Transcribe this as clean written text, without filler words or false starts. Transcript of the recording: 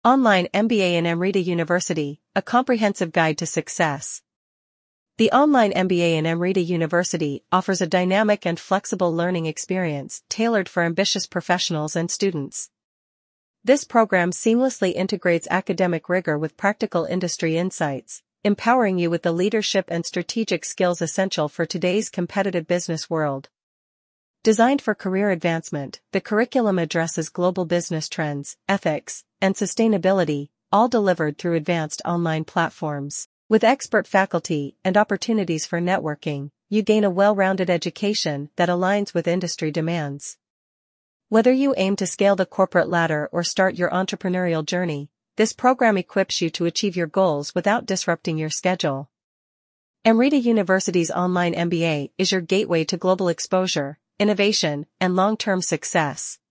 Online MBA in Amrita University, a comprehensive guide to success. The online MBA in Amrita University offers a dynamic and flexible learning experience tailored for ambitious professionals and students. This program seamlessly integrates academic rigor with practical industry insights, empowering you with the leadership and strategic skills essential for today's competitive business world. Designed for career advancement, the curriculum addresses global business trends, ethics, and sustainability, all delivered through advanced online platforms. With expert faculty and opportunities for networking, you gain a well-rounded education that aligns with industry demands. Whether you aim to scale the corporate ladder or start your entrepreneurial journey, this program equips you to achieve your goals without disrupting your schedule. Amrita University's online MBA is your gateway to global exposure, innovation, and long-term success.